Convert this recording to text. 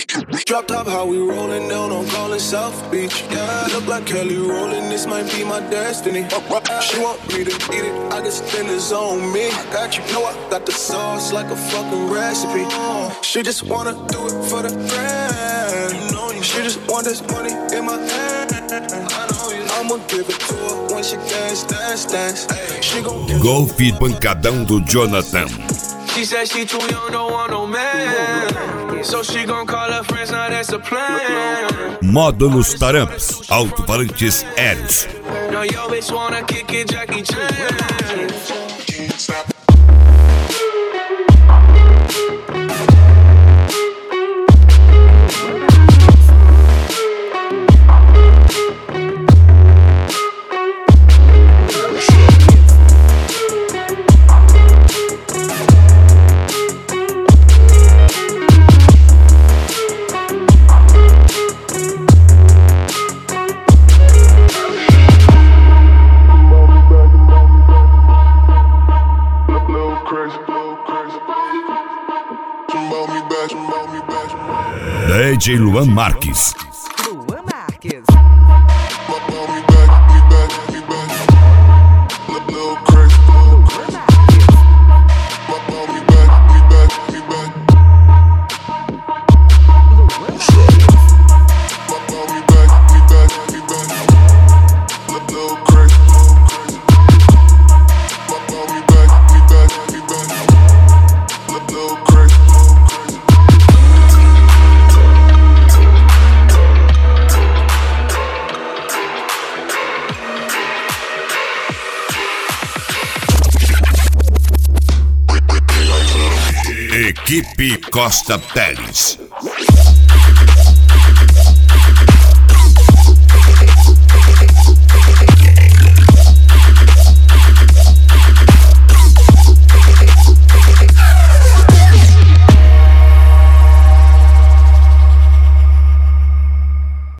Drop top, how we rollin' down on Callin' South Beach. Yeah, look like Kelly rollin', this might be my destiny. She want me to eat it, I got spinners on me. I got you, know I got the sauce like a fucking recipe. She just wanna do it for the grand. She just want this money in my hand. I'ma give it to her when she dance, dance, dance. She gon' get Golfe Pancadão do Jonathan. She said she too young, don't want no man. So she gon' call her friends, now that's a plan. Módulos Taramps, alto-falantes Eros. No, yo bitch wanna kick it, Jackie Chan. DJ Luan Marques. Luan Marques. Equipe Costa Teles.